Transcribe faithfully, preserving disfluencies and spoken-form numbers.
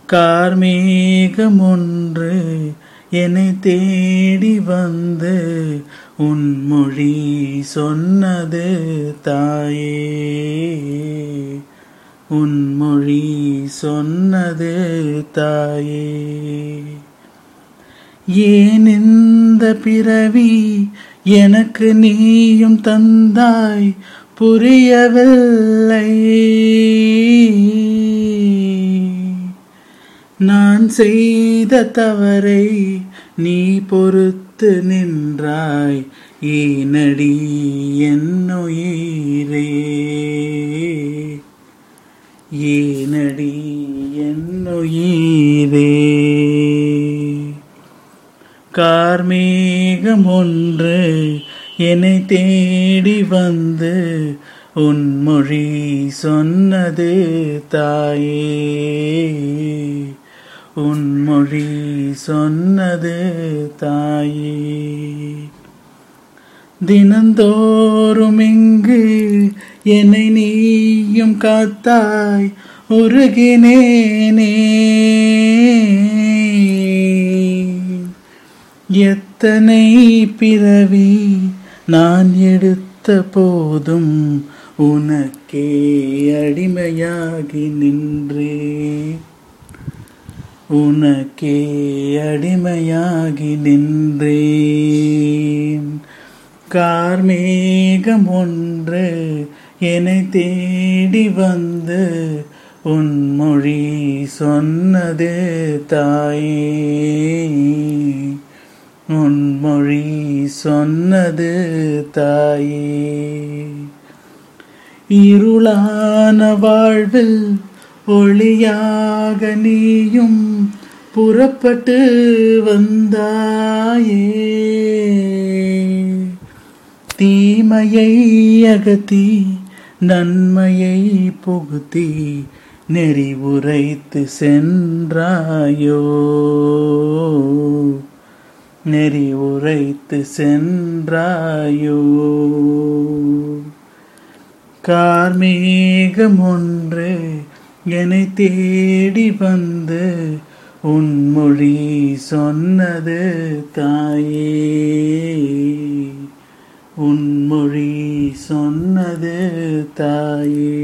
கார்மேகம் ஒன்று என்னை தேடி வந்து உன் மொழி சொன்னது தாயே, உன் மொழி சொன்னது தாயே. ஏன் இந்த பிறவி எனக்கு நீயும் தந்தாய் புரியவில்லை. நான் செய்த தவறை நீ பொறுத்து நின்றாய், ஏனடி என்னுயிரே, ஏனடி என்னுயிரே. கார்மேகம் ஒன்று என்னை தேடி வந்து உன் மொழி சொன்னது தாயே, உன் மொழி சொன்னது தாயே. தினந்தோறும் இங்கு என்னை நீயும் காத்தாய் உருகினேனே. எத்தனை பிறவி நான் எடுத்த போதும் உனக்கே அடிமையாகி நின்றே, உனக்கே அடிமையாகி நின்றேன். கார்மேகம் ஒன்று என்னை தேடி வந்து உன் மொழி சொன்னது தாயே, உன் மொழி சொன்னது தாயே. இருளான வாழ்வில் ஒளியாக நீயும் புறப்பட்டு வந்தாயே. தீமையை அகத்தி நன்மையை புகுத்தி நெறி உரைத்து சென்றாயோ, நெறி உரைத்து சென்றாயோ. கார்மேகம் ஒன்று என்னை தேடி வந்து உன் மொழி சொன்னது தாயே, உன் மொழி சொன்னது தாயே.